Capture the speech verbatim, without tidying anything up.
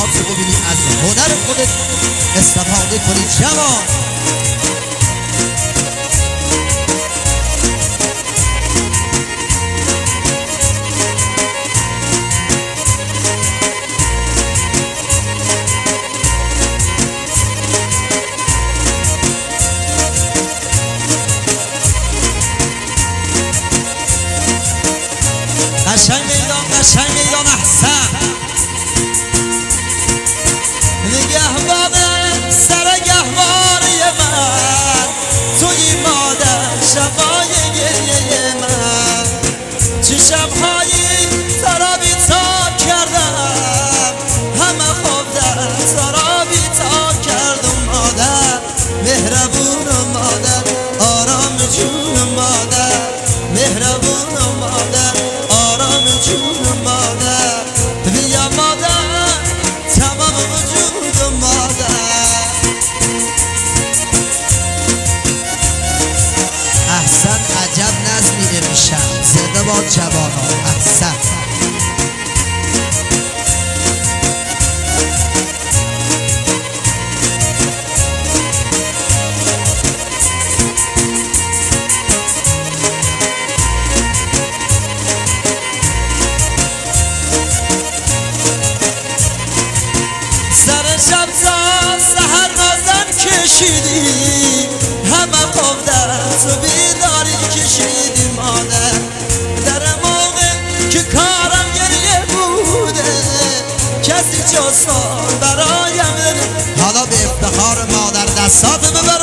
زیبات رو ببینی، از هنر خودت استفاده کنی جوان. قشنگ میدان قشنگ میدان احسن نگهبان سر گهواره من توی مادر شبای گریه من چه شبهایی ترا بی‌تاب کردم همه خواب در ترا بی‌تاب کردم مادر مهربون و مادر آرام جون مادر مهربون و مادر آرام جون مادر بیا مادر تمام وجود مادر. احسن عجب نظمی امشب زنده باد جوانان. احسن شب تا سحر نازم کشیدی همه خواب در تو بیداری کشیدی مادر در موقع که کارم گریه بوده کسی جز تو برایم. حالا به افتخار مادر دستات ببر.